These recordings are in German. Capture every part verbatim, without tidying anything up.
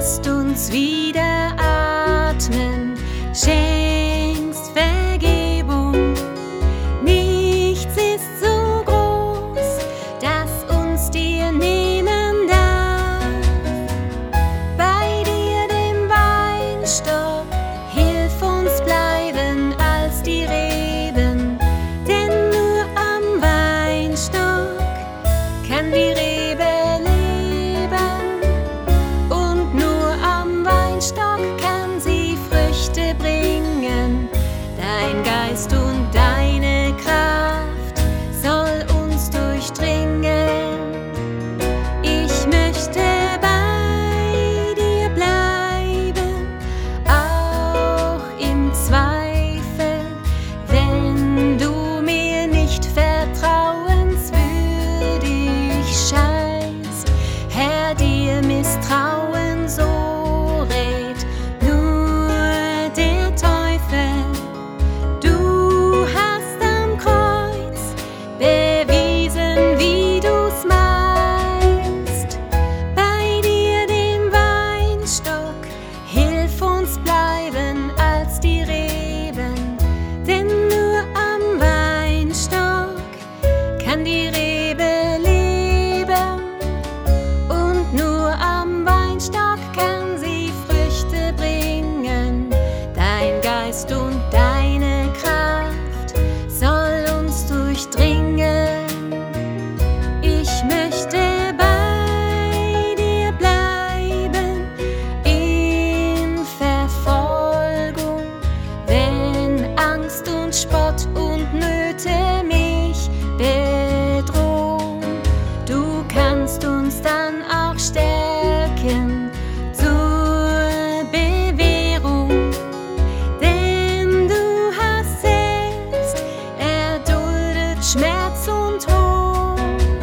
lässt uns wieder atmen, schenkst Vergebung. Nichts ist so groß, das uns dir nehmen darf. Bei dir, dem Weinstock, hilf uns bleiben als die Reben, denn nur am Weinstock kann die Rebe leben und nur am Weinstock kann sie Früchte bringen. Dein Geist und deine Kraft soll uns durchdringen. Ich möchte bei dir bleiben, auch im Zweifel, wenn du mir nicht vertrauenswürdig scheinst. Herr, dir Misstrauen, so rät nur der Teufel. Du hast am Kreuz bewiesen, wie du's meinst. Bei dir, dem Weinstock, hilf uns bleiben als die Reben, denn nur am Weinstock kann die Rebe leben und nur am Weinstock kann sie Früchte bringen. Dein Geist und deine Kraft soll uns durchdringen. Ich möchte bei dir bleiben in Verfolgung, wenn Angst und Spott und Nöte mich bedrohen. Du kannst uns dann auch stärken zur Bewährung, denn du hast selbst erduldet Schmerz und Hohn.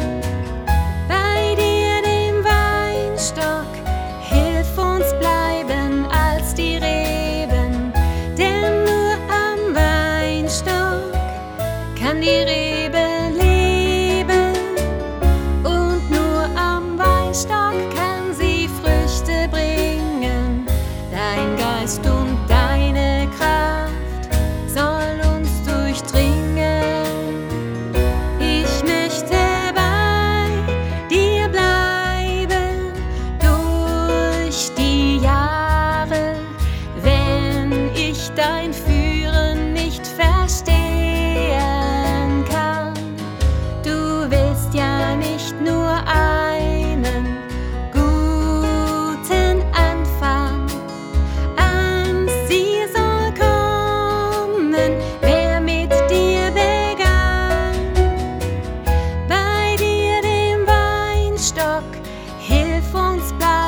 Bei dir, dem Weinstock, hilf uns bleiben als die Reben, denn nur am Weinstock kann die Rebe leben und nur am Weinstock kann sie Früchte bringen. Dein Geist und deine Kraft soll uns durchdringen. Ich möchte bei dir bleiben durch die Jahre, wenn ich dein Führen nicht verstehen kann. Du willst ja nicht nur einen guten Anfang. Ans Ziel soll kommen, wer mit dir begann. Bei dir, dem Weinstock, hilf uns bleiben